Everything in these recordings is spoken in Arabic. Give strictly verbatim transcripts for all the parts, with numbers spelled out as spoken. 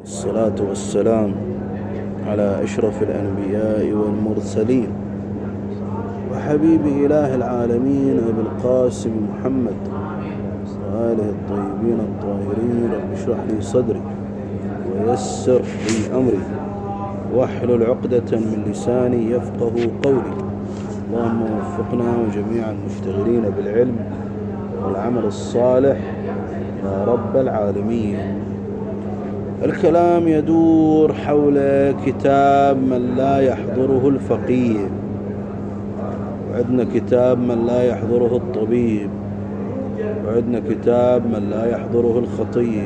الصلاة والسلام على أشرف الأنبياء والمرسلين وحبيب إله العالمين أبي القاسم محمد وآله الطيبين الطاهرين. رب اشرح لي صدري ويسر لي أمري واحلل عقدة من لساني يفقه قولي. اللهم وفقنا وجميع المشتغلين بالعلم والعمل الصالح يا رب العالمين. الكلام يدور حول كتاب من لا يحضره الفقيه، وعندنا كتاب من لا يحضره الطبيب، وعندنا كتاب من لا يحضره الخطيب.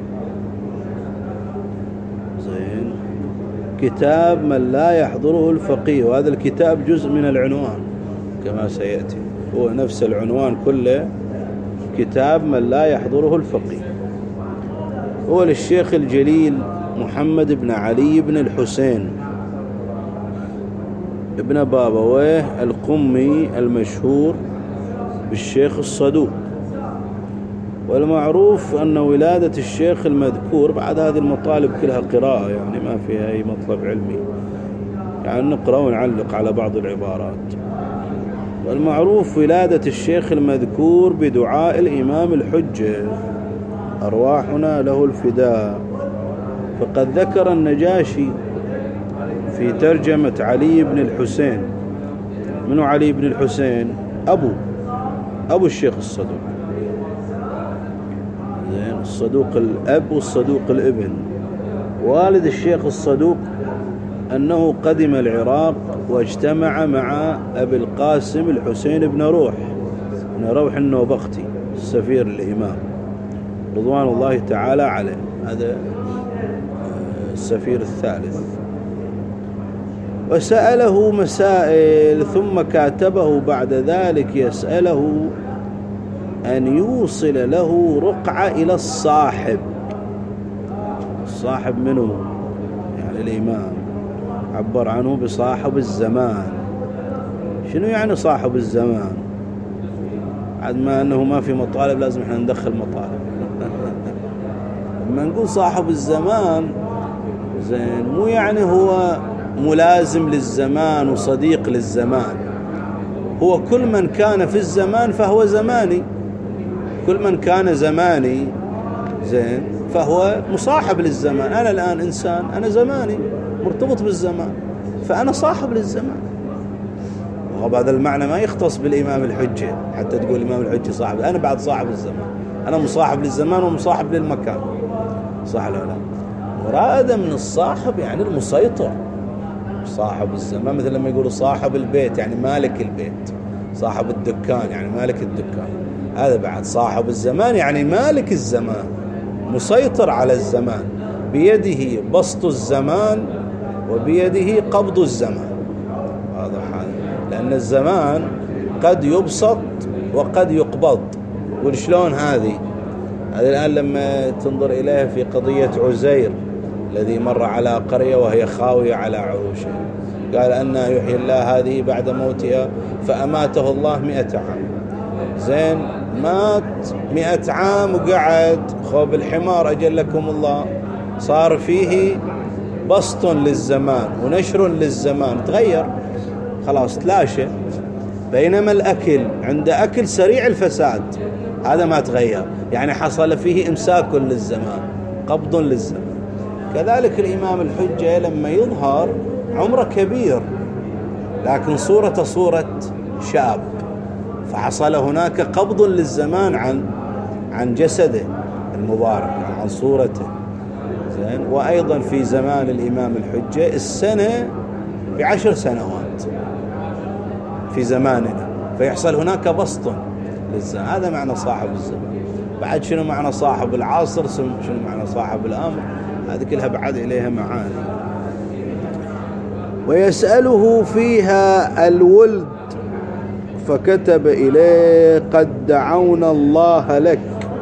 زين، كتاب من لا يحضره الفقيه، وهذا الكتاب جزء من العنوان كما سيأتي، هو نفس العنوان كله، كتاب من لا يحضره الفقيه. هو للشيخ الجليل محمد بن علي بن الحسين ابن بابويه القمي المشهور بالشيخ الصدوق. والمعروف أن ولادة الشيخ المذكور، بعد هذه المطالب كلها قراءة، يعني ما فيها أي مطلب علمي، يعني نقرأ ونعلق على بعض العبارات. والمعروف ولادة الشيخ المذكور بدعاء الإمام الحجة أرواحنا له الفداء. فقد ذكر النجاشي في ترجمة علي بن الحسين، منو علي بن الحسين؟ أبو أبو الشيخ الصدوق. زين، الصدوق الأب والصدوق الابن. والد الشيخ الصدوق أنه قدم العراق واجتمع مع أبي القاسم الحسين بن روح بن روح النوبختي السفير الإمام رضوان الله تعالى عليه، هذا السفير الثالث. وسأله مسائل، ثم كاتبه بعد ذلك يسأله أن يوصل له رقعة إلى الصاحب. الصاحب منه؟ يعني الإمام عبر عنه بصاحب الزمان. شنو يعني صاحب الزمان؟ بعد ما أنه ما في مطالب لازم احنا ندخل مطالب. لما نقول صاحب الزمان، زين، مو يعني هو ملازم للزمان وصديق للزمان، هو كل من كان في الزمان فهو زماني، كل من كان زماني زين فهو مصاحب للزمان. أنا الآن إنسان، أنا زماني مرتبط بالزمان، فأنا صاحب للزمان. وهذا المعنى ما يختص بالإمام الحجة حتى تقول الإمام الحجة صاحب، أنا بعد صاحب الزمان، أنا مصاحب للزمان ومصاحب للمكان، صح ولا لا؟ مراد من الصاحب يعني المسيطر، صاحب الزمان. مثل لما يقولوا صاحب البيت يعني مالك البيت، صاحب الدكان يعني مالك الدكان. هذا بعد صاحب الزمان يعني مالك الزمان، مسيطر على الزمان، بيده بسط الزمان وبيده قبض الزمان. واضح هذا؟ لأن الزمان قد يبسط وقد يقبض. وشلون هذه؟ هذه الآن لما تنظر إليها في قضية عزير الذي مر على قرية وهي خاوية على عروشها، قال أن يحيي الله هذه بعد موتها، فأماته الله مئة عام. زين، مات مئة عام وقعد خوب الحمار أجلكم الله، صار فيه بسط للزمان ونشر للزمان، تغير خلاص تلاشى. بينما الأكل عند أكل سريع الفساد، هذا ما تغير، يعني حصل فيه إمساك للزمان، قبض للزمان. كذلك الإمام الحجة لما يظهر عمره كبير لكن صورته صورة شاب، فحصل هناك قبض للزمان عن عن جسده المبارك، عن صورته. زين، وأيضا في زمان الإمام الحجة السنة بعشر سنوات في زماننا، فيحصل هناك بسط للزمان. هذا معنى صاحب الزمان. بعد شنو معنى صاحب العصر؟ شنو معنى صاحب الأمر؟ هذه كلها بعد إليها معاني. ويسأله فيها الولد، فكتب إليه قد دعونا الله لك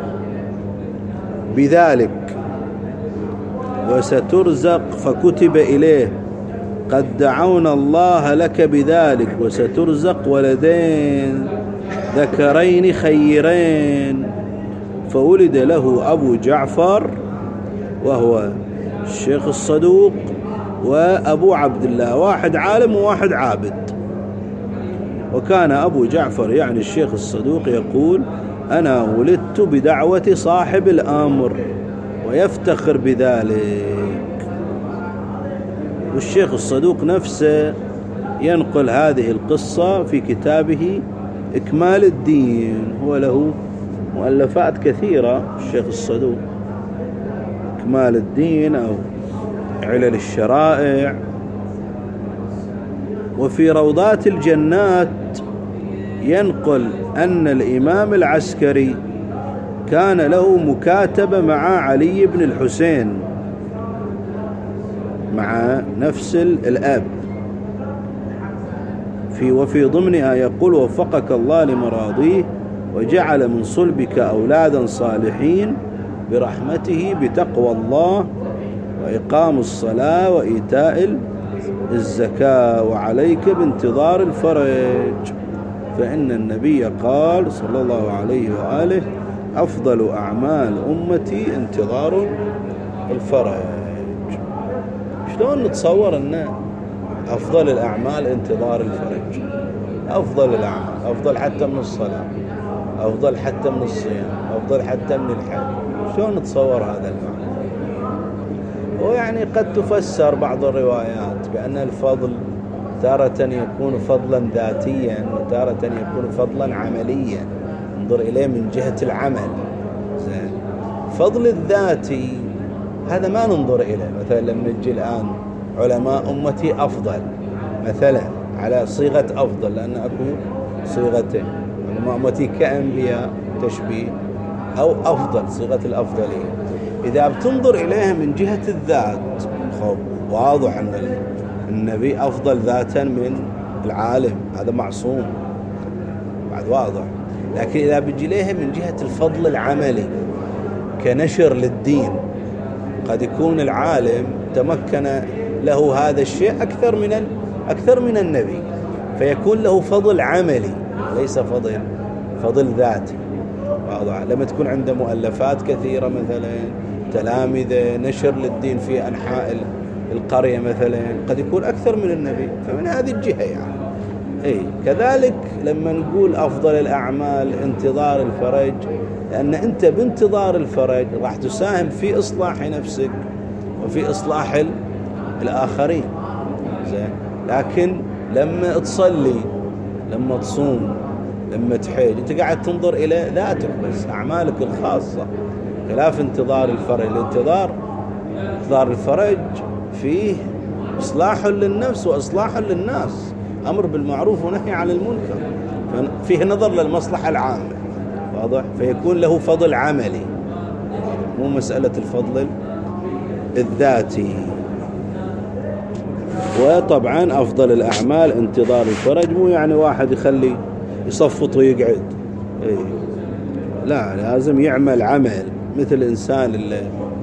بذلك وسترزق، فكتب إليه قد دعونا الله لك بذلك وسترزق ولدين ذكرين خيرين. فولد له أبو جعفر وهو الشيخ الصدوق وأبو عبد الله، واحد عالم وواحد عابد. وكان أبو جعفر يعني الشيخ الصدوق يقول: أنا ولدت بدعوة صاحب الأمر، ويفتخر بذلك. والشيخ الصدوق نفسه ينقل هذه القصة في كتابه إكمال الدين. هو له مؤلفات كثيرة الشيخ الصدوق، إكمال الدين أو علل الشرائع. وفي روضات الجنات ينقل أن الإمام العسكري كان له مكاتبة مع علي بن الحسين، مع نفس الأب، في وفي ضمنها يقول: وفقك الله لمراضيه، وجعل من صلبك أولادا صالحين برحمته بتقوى الله وإقام الصلاة وإيتاء الزكاة، وعليك بانتظار الفرج، فإن النبي قال صلى الله عليه وآله: أفضل أعمال أمتي انتظار الفرج. شلون نتصور أن أفضل الأعمال انتظار الفرج؟ أفضل الأعمال، أفضل حتى من الصلاة، أفضل حتى من الصيام، أفضل حتى من الحج. شلون نتصور هذا المعنى؟ ويعني قد تفسر بعض الروايات بأن الفضل تارة يكون فضلا ذاتيا، وتارة يكون فضلا عمليا، انظر إليه من جهة العمل. زين، فضل الذاتي هذا ما ننظر إليه. مثلا لما نجي الآن علماء أمتي أفضل مثلا على صيغة أفضل، لأن أكو صيغتين، علماء أمتي كأنبياء تشبيه، أو أفضل صيغة الأفضلية. إذا بتنظر إليها من جهة الذات، خب واضح أن النبي أفضل ذاتا من العالم، هذا معصوم بعد واضح. لكن إذا بيجي إليها من جهة الفضل العملي كنشر للدين، قد يكون العالم تمكن له هذا الشيء أكثر من أكثر من النبي، فيكون له فضل عملي ليس فضل فضل ذاتي. واضح. لما تكون عنده مؤلفات كثيرة مثلا، تلامذة، نشر للدين في أنحاء القرية مثلا، قد يكون أكثر من النبي، فمن هذه الجهة يعني. أي كذلك لما نقول أفضل الأعمال انتظار الفرج، لأن أنت بانتظار الفرج راح تساهم في إصلاح نفسك وفي إصلاح الآخرين. زين، لكن لما تصلي، لما تصوم، لما تحج، أنت قاعد تنظر إلى ذاتك بس، أعمالك الخاصة، خلاف انتظار الفرج. الانتظار انتظار الفرج فيه إصلاح للنفس وإصلاح للناس، أمر بالمعروف ونهي عن المنكر، فيه نظر للمصلحة العامة. واضح؟ فيكون له فضل عملي، مو مسألة الفضل الذاتي. وطبعا أفضل الأعمال انتظار الفرج، مو يعني واحد يخلي يصفط ويقعد. إيه. لا، لازم يعمل عمل مثل الإنسان اللي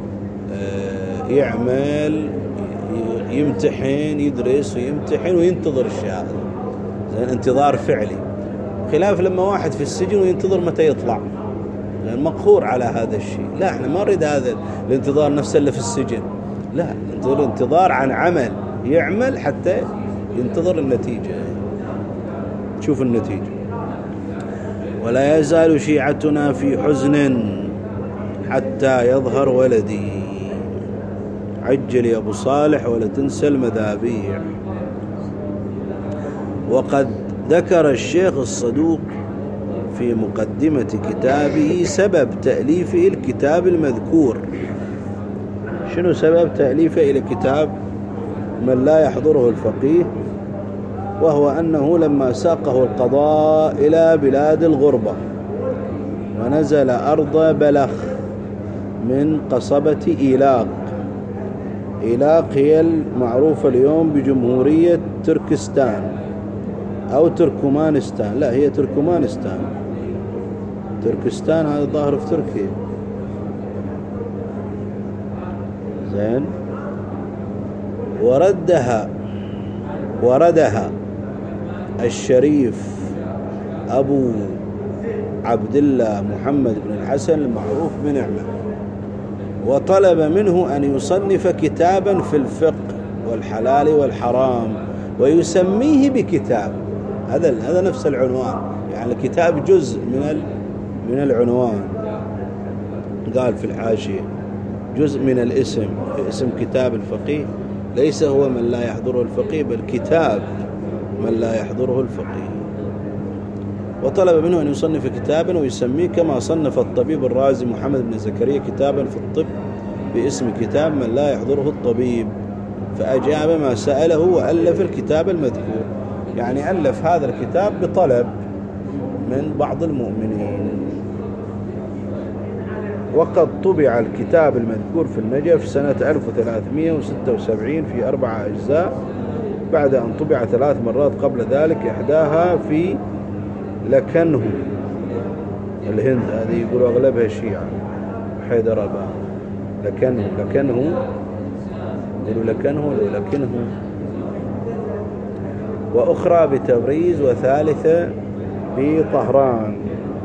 يعمل، يمتحن، يدرس ويمتحن وينتظر الشهادة. زين، انتظار فعلي، خلاف لما واحد في السجن وينتظر متى يطلع، لأن مقهور على هذا الشيء. لا، احنا ما نريد هذا الانتظار نفسه اللي في السجن، لا، ننتظر انتظار عن عمل، يعمل حتى ينتظر النتيجة، تشوف النتيجة. ولا يزال شيعتنا في حزن حتى يظهر ولدي، عجل يا أبو صالح ولا تنسى المذابيح. وقد ذكر الشيخ الصدوق في مقدمة كتابه سبب تأليفه الكتاب المذكور. شنو سبب تأليفه إلى كتاب من لا يحضره الفقيه؟ وهو أنه لما ساقه القضاء إلى بلاد الغربة ونزل أرض بلخ من قصبة إيلاق. إيلاق هي المعروفة اليوم بجمهورية تركستان أو تركمانستان، لا هي تركمانستان، تركستان هذا ظاهر في تركيا. زين، وردها وردها الشريف أبو عبد الله محمد بن الحسن المعروف بنعمة، وطلب منه أن يصنف كتابا في الفقه والحلال والحرام ويسميه بكتاب. هذا هذا نفس العنوان، يعني الكتاب جزء من من العنوان. قال في الحاشية جزء من الاسم، اسم كتاب الفقيه ليس هو من لا يحضره الفقيه، بل كتاب من لا يحضره الفقيه. وطلب منه أن يصنف كتابا ويسميه كما صنف الطبيب الرازي محمد بن زكريا كتابا في الطب باسم كتاب من لا يحضره الطبيب، فأجاب ما سأله وألف الكتاب المذكور. يعني ألف هذا الكتاب بطلب من بعض المؤمنين. وقد طبع الكتاب المذكور في النجف سنة ألف وثلاثمائة وستة وسبعين في أربعة أجزاء، بعد أن طبع ثلاث مرات قبل ذلك، إحداها في لكنه الهند، هذه يقولوا أغلبها شيعة، حيدر أبا لكنه لكنه يقولوا لكنه ولا لكنه، وأخرى بتبريز، وثالثة بطهران.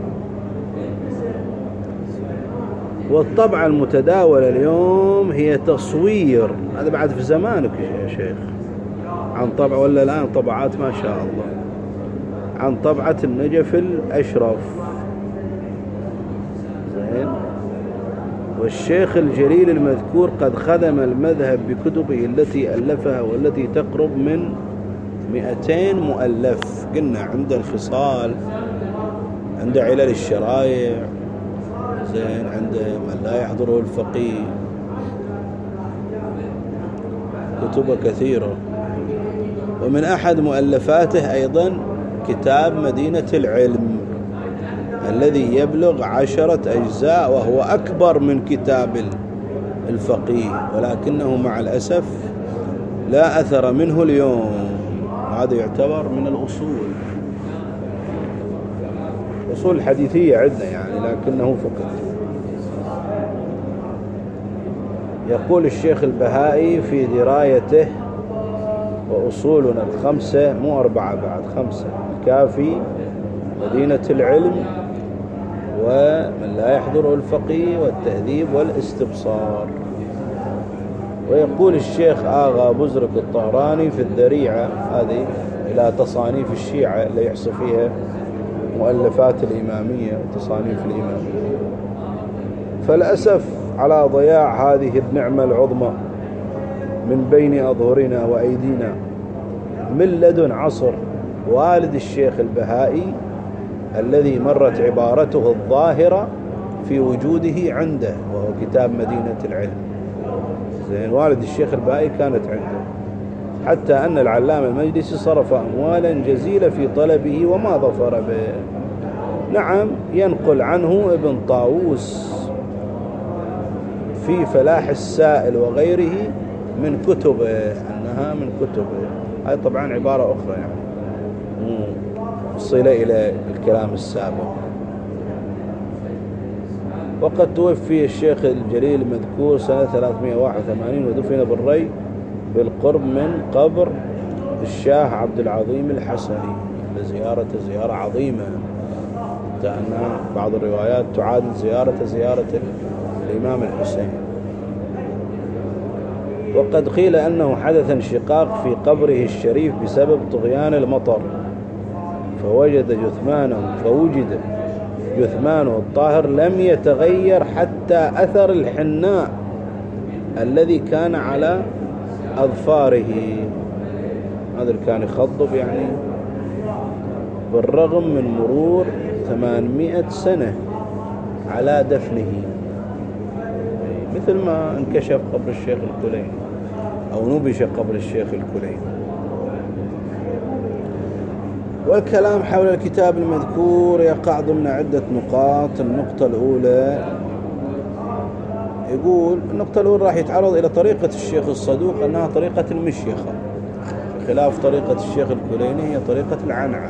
والطبعة المتداولة اليوم هي تصوير، هذا بعد في زمانك يا شيخ، عن طبع ولا الآن طبعات ما شاء الله، عن طبعة النجف الأشرف. زين. والشيخ الجليل المذكور قد خدم المذهب بكتبه التي ألفها والتي تقرب من مئتين مؤلف. قلنا عند الخصال، عند علل الشرائع، زين، عند من لا يحضره الفقيه، كتب كثيرة. ومن أحد مؤلفاته أيضا كتاب مدينة العلم الذي يبلغ عشرة أجزاء، وهو أكبر من كتاب الفقيه، ولكنه مع الأسف لا أثر منه اليوم. هذا يعتبر من الأصول، أصول الحديثية عندنا يعني، لكنه فقط. يقول الشيخ البهائي في درايته: وأصولنا الخمسة، مو أربعة بعد، خمسة: الكافي، مدينة العلم، ومن لا يحضره الفقيه، والتهذيب، والاستبصار. ويقول الشيخ آغا بزرك الطهراني في الذريعة، هذه إلى تصانيف الشيعة اللي يحصل فيها مؤلفات الإمامية وتصانيف الإمامية: فالأسف على ضياع هذه النعمة العظمى من بين أظهرنا وأيدينا من لدن عصر والد الشيخ البهائي الذي مرت عبارته الظاهرة في وجوده عنده، وهو كتاب مدينة العلم. زين. والد الشيخ البهائي كانت عنده، حتى أن العلامة المجلسي صرف أموالا جزيلة في طلبه وما ظفر به. نعم، ينقل عنه ابن طاووس في فلاح السائل وغيره من كتبه أنها من كتبه. هذه طبعا عبارة أخرى يعني صلة إلى الكلام السابق. وقد توفي الشيخ الجليل المذكور سنة ثلاثمائة وواحد وثمانين، ودفن بالري بالقرب من قبر الشاه عبد العظيم الحسني، لزيارة زيارة عظيمة، لأن بعض الروايات تعادل زيارة زيارة الإمام الحسين. وقد قيل أنه حدث انشقاق في قبره الشريف بسبب طغيان المطر، فوجد جثمانه فوجد جثمانه الطاهر لم يتغير حتى أثر الحناء الذي كان على أظفاره. هذا اللي كان يخضب يعني، بالرغم من مرور ثمانمائة سنة على دفنه، مثل ما انكشف قبر الشيخ الكليني أو نبش قبر الشيخ الكليني. والكلام حول الكتاب المذكور يقع ضمن عدة نقاط. النقطة الأولى، يقول النقطة الأولى راح يتعرض إلى طريقة الشيخ الصدوق أنها طريقة المشيخة، خلاف طريقة الشيخ الكليني هي طريقة العنعنة.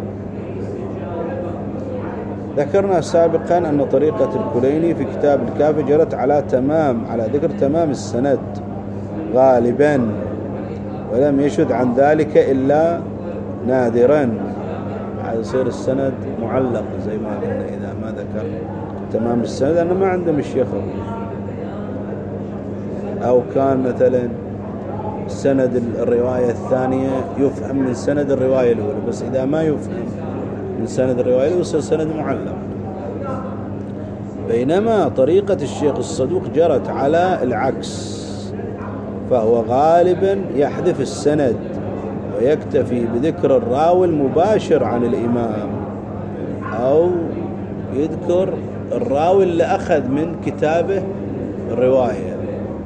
ذكرنا سابقا أن طريقة الكليني في كتاب الكافي جرت على تمام على ذكر تمام السند غالبا، ولم يشذ عن ذلك إلا نادرا. يصير السند معلق زي ما قلنا إذا ما ذكر تمام السند، أنه ما عنده مشيخة. أو كان مثلا سند الرواية الثانية يفهم من سند الرواية الأولى، بس إذا ما يفهم من سند الرواية الأولى يصير سند معلق. بينما طريقة الشيخ الصدوق جرت على العكس، فهو غالبا يحذف السند ويكتفي بذكر الراوي المباشر عن الإمام، أو يذكر الراوي اللي أخذ من كتابه الرواية،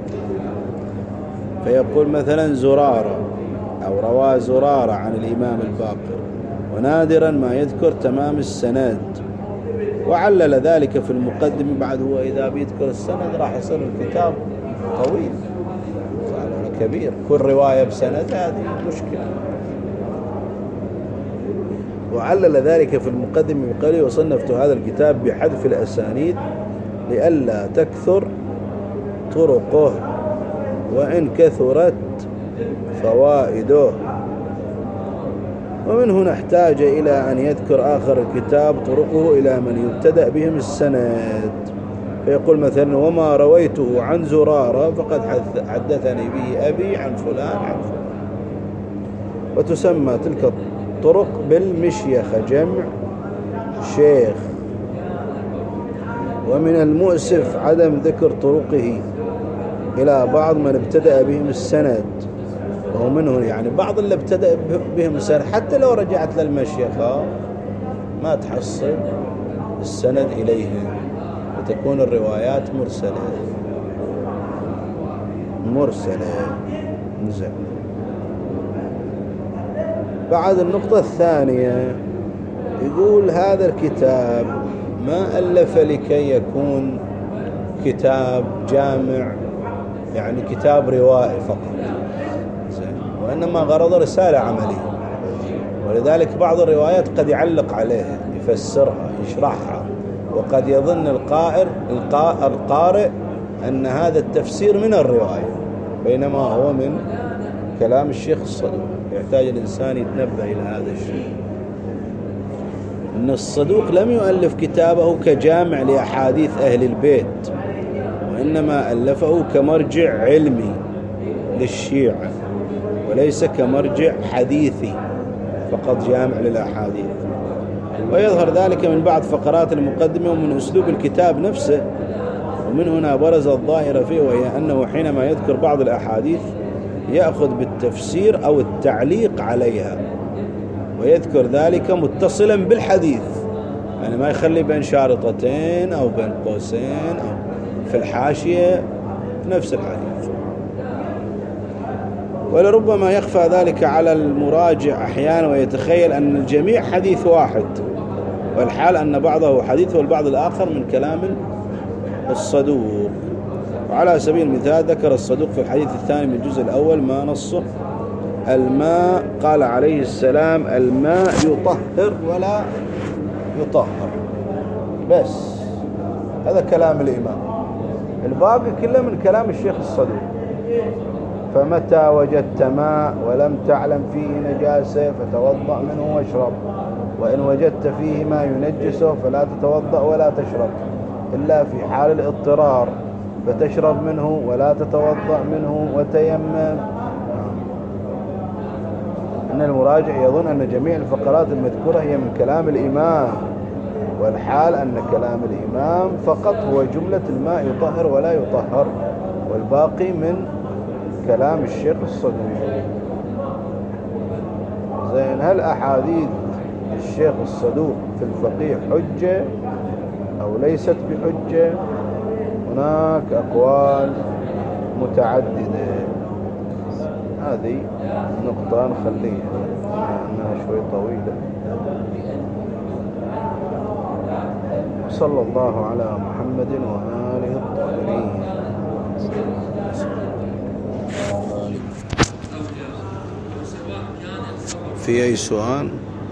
فيقول مثلا زرارة أو رواه زرارة عن الإمام الباقر، ونادرا ما يذكر تمام السند. وعلل ذلك في المقدمة. بعد هو إذا بيذكر السند راح يصير الكتاب طويل كبير، كل رواية بسند، هذه مشكلة. وعلل ذلك في المقدمة بقوله: وصنفت هذا الكتاب بحذف الأسانيد لئلا تكثر طرقه، وإن كثرت فوائده. ومن هنا احتاج إلى أن يذكر آخر الكتاب طرقه إلى من يبتدأ بهم السند، فيقول مثلا: وما رويته عن زرارة فقد حدثني به أبي عن فلان عن فلان. وتسمى تلك الطرق بالمشيخة، جمع شيخ. ومن المؤسف عدم ذكر طرقه إلى بعض من ابتدأ بهم السند، وهو منه يعني بعض اللي ابتدأ بهم السند حتى لو رجعت للمشيخة ما تحصل السند إليهم، وتكون الروايات مرسلة مرسلة نزل. بعد النقطة الثانية يقول: هذا الكتاب ما ألف لكي يكون كتاب جامع، يعني كتاب روائي فقط، وإنما غرض رسالة عملية. ولذلك بعض الروايات قد يعلق عليها، يفسرها، يشرحها، وقد يظن القارئ القارئ أن هذا التفسير من الرواية، بينما هو من كلام الشيخ الصدوق. يحتاج الإنسان يتنبه إلى هذا الشيء، أن الصدوق لم يؤلف كتابه كجامع لأحاديث أهل البيت، وإنما ألفه كمرجع علمي للشيعة، وليس كمرجع حديثي فقط جامع للأحاديث. ويظهر ذلك من بعض فقرات المقدمة ومن أسلوب الكتاب نفسه. ومن هنا برز الظاهرة فيه، وهي أنه حينما يذكر بعض الأحاديث يأخذ بالتفسير أو التعليق عليها، ويذكر ذلك متصلا بالحديث، يعني ما يخلي بين شارطتين أو بين قوسين أو في الحاشية في نفس الحديث. ولربما يخفى ذلك على المراجع أحيانا، ويتخيل أن الجميع حديث واحد، والحال أن بعضه حديث والبعض الآخر من كلام الصدوق. وعلى سبيل المثال ذكر الصدوق في الحديث الثاني من الجزء الأول ما نصه: الماء، قال عليه السلام: الماء يطهر ولا يطهر، بس هذا كلام الإمام. الباقي كله من كلام الشيخ الصدوق. فمتى وجدت ماء ولم تعلم فيه نجاسة فتوضأ منه واشرب، وإن وجدت فيه ما ينجسه فلا تتوضأ ولا تشرب إلا في حال الاضطرار، فتشرب منه ولا تتوضأ منه وتيمم. أن المراجع يظن أن جميع الفقرات المذكورة هي من كلام الإمام، والحال أن كلام الإمام فقط هو جملة الماء يطهر ولا يطهر، والباقي من كلام الشيخ الصدوق. زين، هل أحاديث الشيخ الصدوق في الفقيه حجة أو ليست بحجة؟ هناك أقوال متعددة، هذه نقطة نخليها لأنها شوي طويلة. صلى الله على محمد وآله الطاهرين. في أي سؤال؟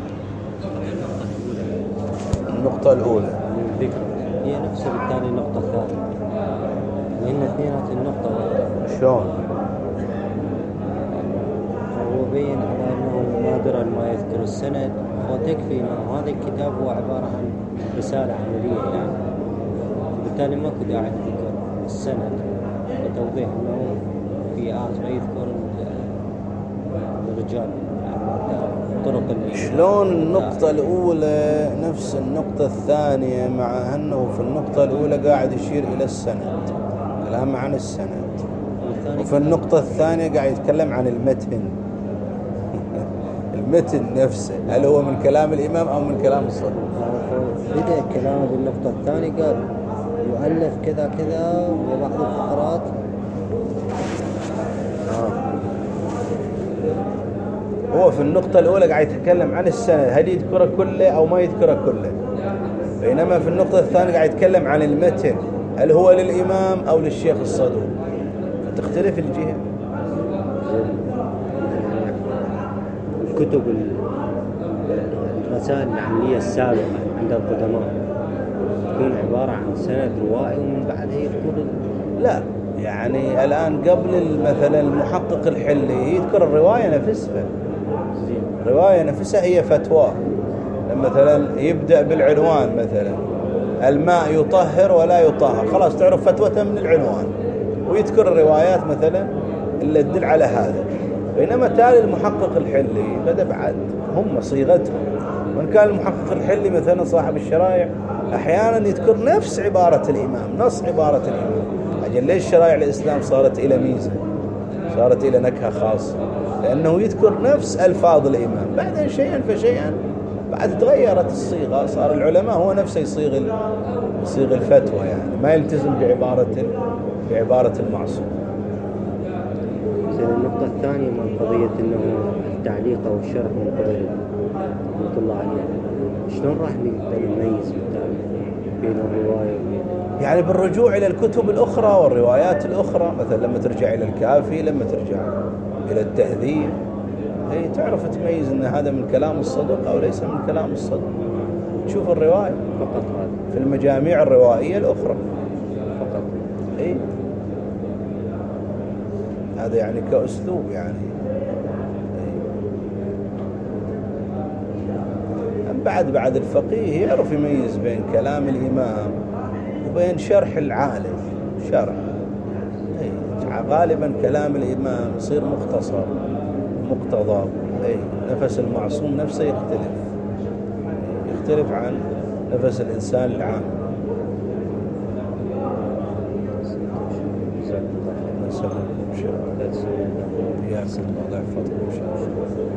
النقطة الأولى هي نفسها بالتالي النقطة الثانية، لأن اثنينات النقطة واحدة. شلون؟ هو بين على أنه نادرا ما يذكر السند، وتكفي أن هذا الكتاب هو عبارة عن رسالة عملية، يعني بالتالي ما كنت قاعد أذكر السند توضيح أنه في آخر يذكر الرجال طرق اللي شلون النقطة الأولى نفس النقطة الثانية، مع أنه في النقطة الأولى قاعد يشير إلى السند، كلام عن السند، وفي النقطة الثانية قاعد يتكلم عن المتن. المتن نفسه هل هو من كلام الإمام أو من كلام الصدوق؟ بدأ كلامه بالنقطة الثانية قال يؤلف كذا كذا وبعض الفقرات. آه. هو في النقطة الأولى قاعد يتكلم عن السند، هل يذكره كله أو ما يذكره كله، بينما في النقطة الثانية قاعد يتكلم عن المتن، هل هو للإمام أو للشيخ الصدوق، فتختلف الجهة. الكتب الرسائل العملية السابقة عند القدماء تكون عبارة عن سند روائي ومن بعدها يذكر. لا يعني الآن قبل مثلا المحقق الحلي يذكر الرواية نفسها، الرواية نفسها هي فتوى. مثلا يبدأ بالعنوان مثلا الماء يطهر ولا يطهر، خلاص تعرف فتوته من العنوان، ويذكر الروايات مثلا اللي تدل على هذا. بينما تالي المحقق الحلي بدأ بعد هم صيغتهم، وإن كان المحقق الحلي مثلا صاحب الشرائع أحيانا يذكر نفس عبارة الإمام، نص عبارة الإمام. أجل ليش شرائع الإسلام صارت إلى ميزة، صارت إلى نكهة خاصة؟ لأنه يذكر نفس ألفاظ الإمام، بعدين شيئا فشيئا بعد تغيرت الصيغة، صار العلماء هو نفسه يصيغ يصيغ الفتوى، يعني ما يلتزم بعبارة بعبارة المعصوم. النقطة الثانية من قضية أنه التعليق أو الشرح من قبل رحمة الله عليه، شلون راح نقدر نميز بين الرواية وبين يعني بالرجوع إلى الكتب الأخرى والروايات الأخرى، مثلا لما ترجع إلى الكافي، لما ترجع إلى التهذيب، أي تعرف تميز أن هذا من كلام الصدوق أو ليس من كلام الصدوق. تشوف الرواية فقط هذا في المجاميع الروائية الأخرى فقط. أي هذا يعني كأسلوب يعني. بعد بعد الفقيه يعرف يميز بين كلام الإمام وبين شرح العالم. شرح أي غالبا كلام الإمام يصير مختصر مقتضب، أي نفس المعصوم نفسه يختلف يختلف عن نفس الإنسان العام. نسأل الله إن شاء الله. يا سيدنا الله يحفظكم إن شاء الله.